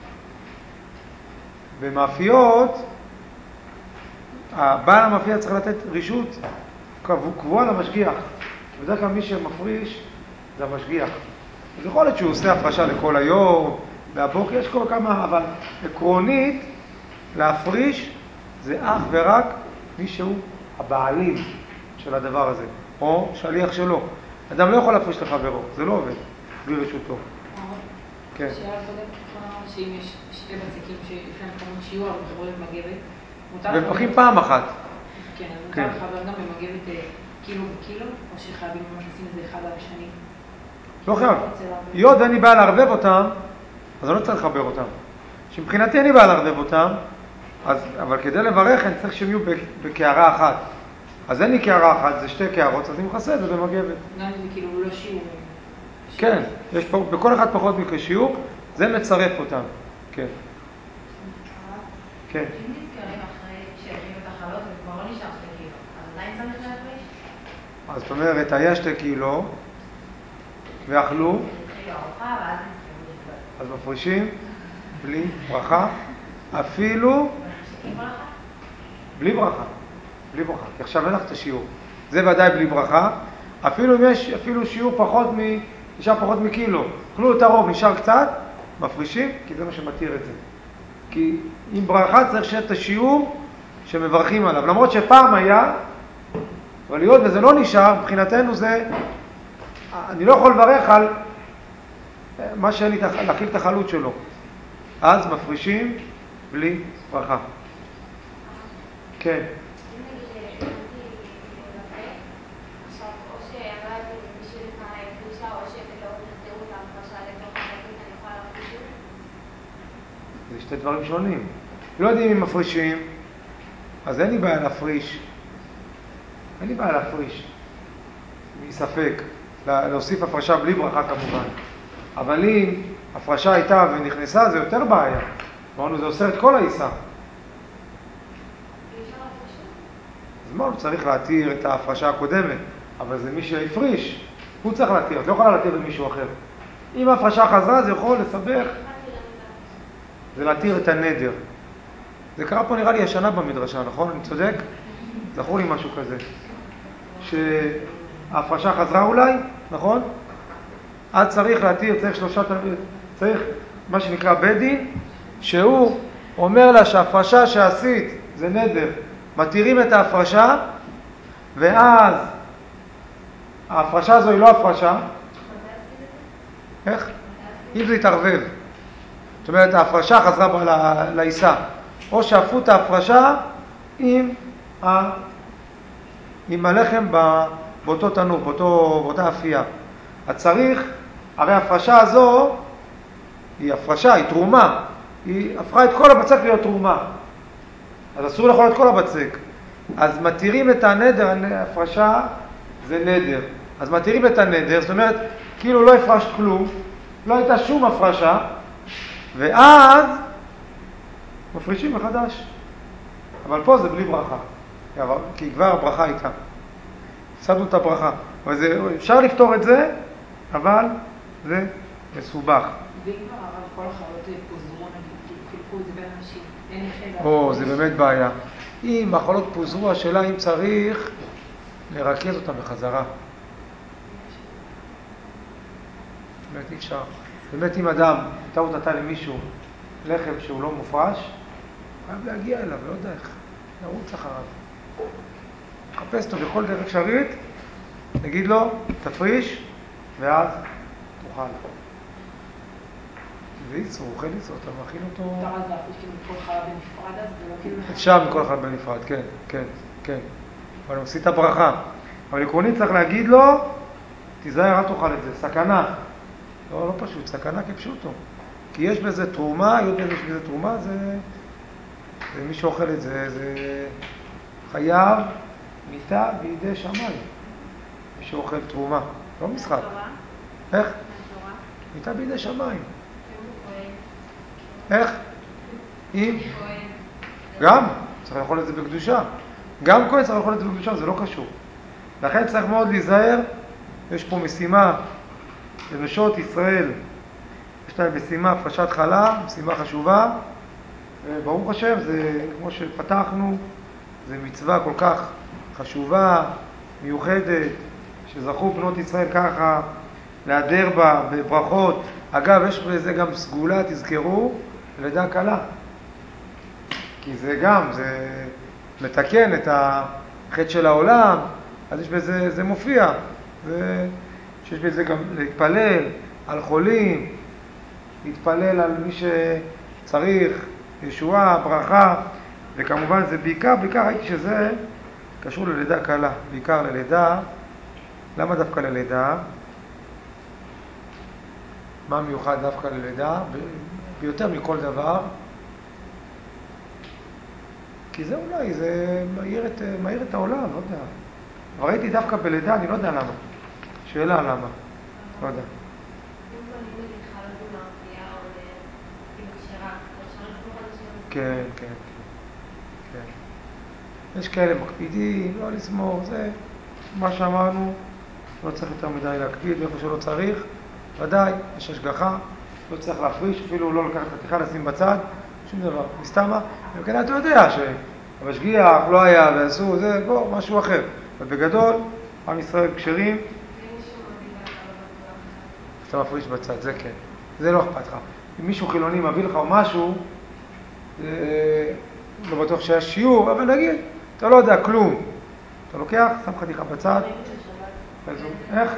במאפיות, הבעל המאפייה צריך לתת רישות קבועה למשגיח. בדרך כלל מי שמפריש זה המשגיח. אז יכול להיות שהוא עושה הפרשה לכל היום, והבוקר יש כל כמה, אבל עקרונית להפריש זה אך ורק מי שהוא הבעלים של הדבר הזה, או שליח שלו. אדם לא יכול להפריש לחברו, זה לא עובד, בלי רשותו. כן. שאלה קודם, נכון אמרת שאם יש שתי בצקים שיש להם כמות שיעור וחברות במגבת, ומפרכים פעם אחת. כן, אז מותר לחבר גם במגבת קילו וקילו, או שחייבים ממש לשים את זה אחד על השני? לא חייב. היות ואני בא לערבב אותם, אז אני לא צריך לחבר אותם. שמבחינתי אני בא לערבב אותם, אז, אבל כדי לברך אני צריך שהם יהיו בקערה אחת. אז אין לי קערה אחת, זה שתי קערות, אז אני מכסה את זה במגבת. גם זה כאילו לא שיעור. כן, יש פה, בכל אחד פחות מכשיעור, זה מצרף אותם. כן. כן. אם נזכרים אחרי שהביאו את החלות וכבר לא נשאר שתי קילו, אז עדיין צריך להפריש? אז זאת אומרת, היה שתי קילו, ואכלו, התחילו ארוחה ואז נזכרו שזה. אז מפרישים בלי ברכה, אפילו מפסיקים ברכה? בלי ברכה, בלי ברכה, כי עכשיו אין לך את השיעור. זה ודאי בלי ברכה, אפילו אם יש אפילו שיעור פחות מ... נשאר פחות מקילו, אכלו את הרוב, נשאר קצת, מפרישים, כי זה מה שמתיר את זה. כי עם ברכה צריך שיהיה את השיעור שמברכים עליו. למרות שפעם היה, אבל להיות וזה לא נשאר, מבחינתנו זה, אני לא יכול לברך על מה שאין לי להכיל את החלות שלו. אז מפרישים בלי ברכה. כן. אם נגיד שהבנתי לפה, עכשיו או שעבדתי בשביל לפני פרישה או שבטעות נחזרו את ההפרשה לתוך הבית, אני יכולה להפריש את זה? זה שתי דברים שונים. לא יודעים אם מפרישים, אז אין לי בעיה להפריש. אין לי בעיה להפריש. מספק. להוסיף הפרשה בלי ברכה כמובן. אבל אם הפרשה הייתה ונכנסה, זה יותר בעיה. אמרנו, זה עושה את כל העיסה. אי אפשר להפריש? אז מה, הוא צריך להתיר את ההפרשה הקודמת, אבל זה מי שהפריש. הוא צריך להתיר, את לא יכולה להתיר למישהו אחר. אם ההפרשה חזרה, זה יכול לסבך. זה להתיר את הנדר. זה קרה פה נראה לי השנה במדרשה, נכון? אני צודק? זכור לי משהו כזה. שההפרשה חזרה אולי, נכון? אז צריך להתיר, צריך שלושה, צריך מה שנקרא בית דין, שהוא אומר לה שההפרשה שעשית זה נדר. מתירים את ההפרשה, ואז ההפרשה הזו היא לא הפרשה. איך? אם זה יתערבב. זאת אומרת, ההפרשה חזרה לעיסה. או שאפו את ההפרשה עם, ה... עם הלחם באותו תנור, באותו, באותה אפייה. אז צריך, הרי ההפרשה הזו היא הפרשה, היא תרומה. היא הפכה את כל הבצק להיות תרומה. אז אסור לאכול את כל הבצק. אז מתירים את הנדר, ההפרשה זה נדר. אז מתירים את הנדר, זאת אומרת, כאילו לא הפרשת כלום, לא הייתה שום הפרשה, ואז מפרישים מחדש. אבל פה זה בלי ברכה, כי כבר הברכה הייתה. הפסדנו את הברכה. אבל זה, אפשר לפתור את זה, אבל זה מסובך. ואם כבר הרב כל החלות פוזרו, נגיד, כאילו חילקו את זה בין אנשים, אין לכם... או, זה באמת בעיה. אם החלות פוזרו, השאלה אם צריך לרכז אותם בחזרה. באמת אי אפשר. באמת אם אדם, טעות נתן למישהו לחם שהוא לא מופרש, חייב להגיע אליו, לא יודע איך, לרוץ אחריו. לחפש אותו בכל דרך אפשרית, נגיד לו, תפריש, ואז תאכל. זה ייצור, אוכל ייצור, אתה מכין אותו... אפשר אז להפריש כאילו מכל חלה בנפרד אז, ולא כאילו... אפשר מכל חלה בנפרד, כן, כן, כן. אבל הוא עושה את הברכה. אבל עקרונית צריך להגיד לו, תיזהר, אל תאכל את זה, סכנה. לא, לא פשוט, סכנה כפשוטו. כי יש בזה תרומה, יודעים יש בזה תרומה, זה... זה מי שאוכל את זה, זה חייב מיטה בידי שמיים. מי שאוכל תרומה, לא משחק. איך? מיטה בידי שמיים. איך? אם? גם, צריך לאכול את זה בקדושה. גם כהן צריך לאכול את זה בקדושה, זה לא קשור. לכן צריך מאוד להיזהר, יש פה משימה לנשות ישראל, יש להם משימה הפרשת חלה, משימה חשובה, וברוך השם, זה כמו שפתחנו, זה מצווה כל כך חשובה, מיוחדת, שזכו בנות ישראל ככה להדר בה בברכות. אגב, יש בזה גם סגולה, תזכרו, לידה קלה. כי זה גם, זה מתקן את החטא של העולם, אז יש בזה, זה מופיע. זה, שיש בזה גם להתפלל על חולים, להתפלל על מי שצריך, ישועה, ברכה, וכמובן זה בעיקר, בעיקר הייתי שזה קשור ללידה קלה, בעיקר ללידה. למה דווקא ללידה? מה מיוחד דווקא ללידה? ביותר מכל דבר. כי זה אולי, זה מהיר את, מהיר את העולם, לא יודע. אבל ראיתי דווקא בלידה, אני לא יודע למה. שאלה למה, לא יודע. כן, כן, כן. יש כאלה מקפידים, לא לסמור, זה מה שאמרנו, לא צריך יותר מדי להקפיד, איפה שלא צריך, ודאי, יש השגחה, לא צריך להפריש, אפילו לא לקחת חתיכה לשים בצד, שום דבר, מסתמה, וכן אתה יודע שהמשגיח לא היה ועשו, זה בוא, משהו אחר, אבל בגדול, עם ישראל כשרים, אתה מפריש בצד, זה כן, זה לא אכפת לך. אם מישהו חילוני מביא לך או משהו, לא בטוח שהיה שיעור, אבל נגיד, אתה לא יודע כלום. אתה לוקח, שם חתיכה בצד. איך?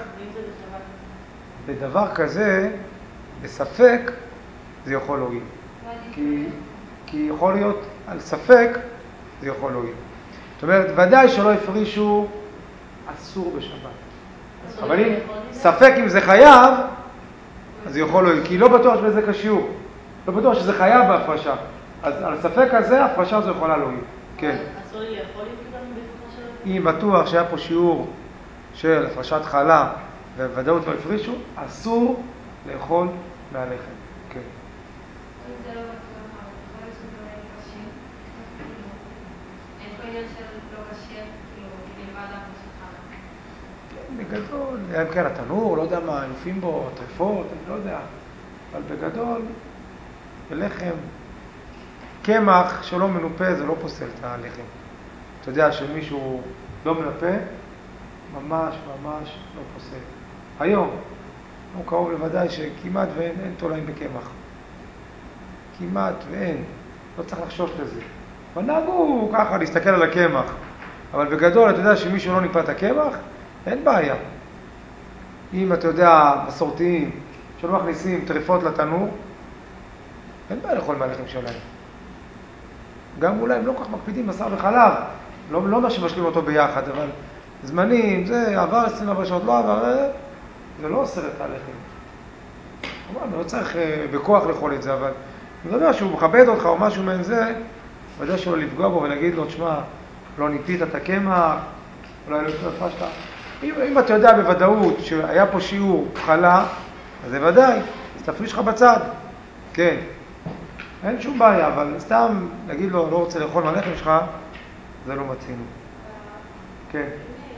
בדבר כזה, בספק, זה יכול להועיל. כי, כי יכול להיות, על ספק, זה יכול להועיל. זאת אומרת, ודאי שלא הפרישו, אסור בשבת. אבל אם ספק אם זה חייב, אז זה יכול להועיל. כי לא בטוח שבזה כשיעור. לא בטוח שזה חייב בהפרשה. אז על הספק הזה, הפרשה הזו יכולה להועיל. כן. אסור לי לאכול איתם בפרשה שלו? אם בטוח שהיה פה שיעור של הפרשת חלה, ובוודאות לא הפרישו, אסור לאכול מהלחם. כן. אם זה לא בטוח, אבל יכול להיות שזה לא קשה. אין פה עניין של לא קשה, כאילו, מלבד הפרשת חלה. בגדול, היה כן התנור, לא יודע מה, יופים בו, טרפות, אני לא יודע. אבל בגדול, בלחם, קמח שלא מנופה, זה לא פוסל את הלחם. אתה יודע שמישהו לא מנפה, ממש ממש לא פוסל. היום, הוא קרוב לוודאי שכמעט ואין, אין תולעים בקמח. כמעט ואין. לא צריך לחשוש לזה. ונהגו ככה להסתכל על הקמח. אבל בגדול, אתה יודע שמישהו לא ניפה את הקמח, אין בעיה. אם אתה יודע, מסורתיים, שלא מכניסים טרפות לתנור, אין בעיה לאכול מהלחם שלהם. גם אולי הם לא כל כך מקפידים בשר וחלב, לא, לא מה שמשלים אותו ביחד, אבל זמנים, זה עבר עשרים וארבע שעות, לא עבר, זה לא עושה את הלחם. כמובן, לא צריך בכוח לאכול את זה, אבל אני מדבר שהוא מכבד אותך או משהו מעין זה, ודאי שלא לפגוע בו ולהגיד לו, תשמע, לא ניפית את הקמח, אולי לא יתפרש שאתה. אם, אם אתה יודע בוודאות שהיה פה שיעור חלה, אז זה ודאי, אז תפריש לך בצד. כן. אין שום בעיה, אבל סתם להגיד לו, לא רוצה לאכול מהלחם שלך, זה לא מצינו. כן. אם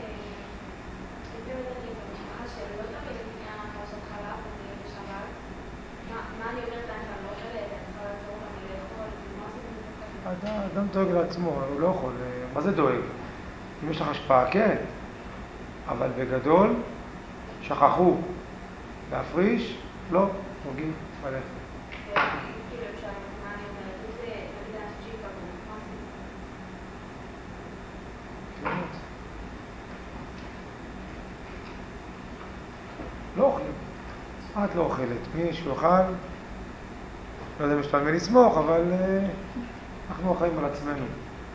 באמת אני במשפחה שלא תמיד לפני הפרשת חלב, אני בשבת, מה אני אומרת להם שאני לא אוכלת, אני צריכה לעזור לי לאכול, מה עושים עם זה? אדם דואג לעצמו, הוא לא יכול. מה זה דואג? אם יש לך השפעה, כן. אבל בגדול, שכחו להפריש, לא, נוגעים בלחם. כאילו אפשר, מה אני אומרת? אם זה, נגיד אנשים שיפגעו, מה עושים? לא אוכלים. את לא אוכלת. מי שיוכל, לא יודע אם יש פעמים לסמוך, אבל אנחנו אחראים על עצמנו.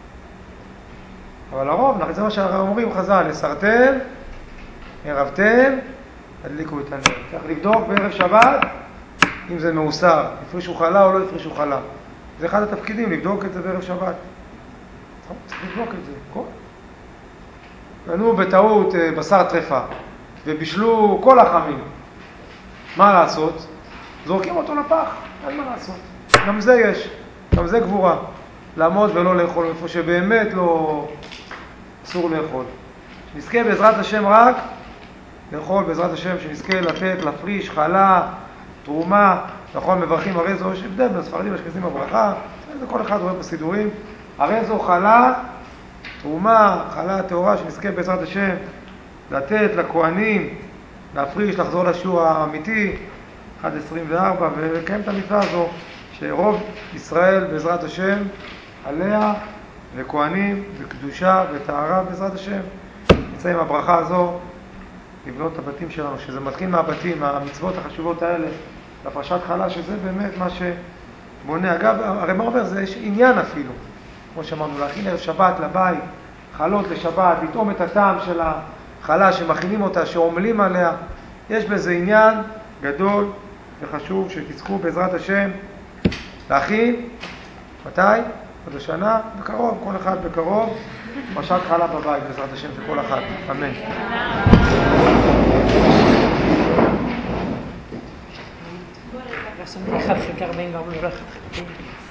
אבל הרוב, זה מה שאומרים חז"ל, הסרתם, ערבתם, הדליקו את הנר. צריך לבדוק בערב שבת אם זה מאוסר, הפרישו חלה או לא הפרישו חלה. זה אחד התפקידים, לבדוק את זה בערב שבת. צריך לבדוק את זה. קנו בטעות בשר טרפה, ובישלו כל החמים. מה לעשות? זורקים אותו לפח, אין מה לעשות. גם זה יש, גם זה גבורה. לעמוד ולא לאכול, איפה שבאמת לא אסור לאכול. שנזכה בעזרת השם רק לאכול בעזרת השם, שנזכה לתת, להפריש, חלה, תרומה, נכון, מברכים הרי זו, יש הבדל בין ספרדים אשכנזים בברכה, זה כל אחד רואה בסידורים, הרי זו חלה, תרומה, חלה, טהורה, שנזכה בעזרת השם לתת לכהנים, להפריש, לחזור לשיעור האמיתי, אחת עשרים וארבע, ולקיים את המצווה הזו, שרוב ישראל בעזרת השם עליה, וכהנים, וקדושה, וטהרה בעזרת השם. נמצא עם הברכה הזו, לבנות את הבתים שלנו, שזה מתחיל מהבתים, המצוות החשובות האלה, להפרשת חלה, שזה באמת מה שבונה. אגב, הרי מה אומר? זה יש עניין אפילו, כמו שאמרנו, להכין ערב שבת לבית, חלות לשבת, לטעום את הטעם של החלה שמכינים אותה, שעומלים עליה. יש בזה עניין גדול וחשוב שתזכו בעזרת השם להכין. מתי? עוד השנה, בקרוב, כל אחד בקרוב, פרשת חלה בבית בעזרת השם של כל אחד. אמן. Gracias a Dios, que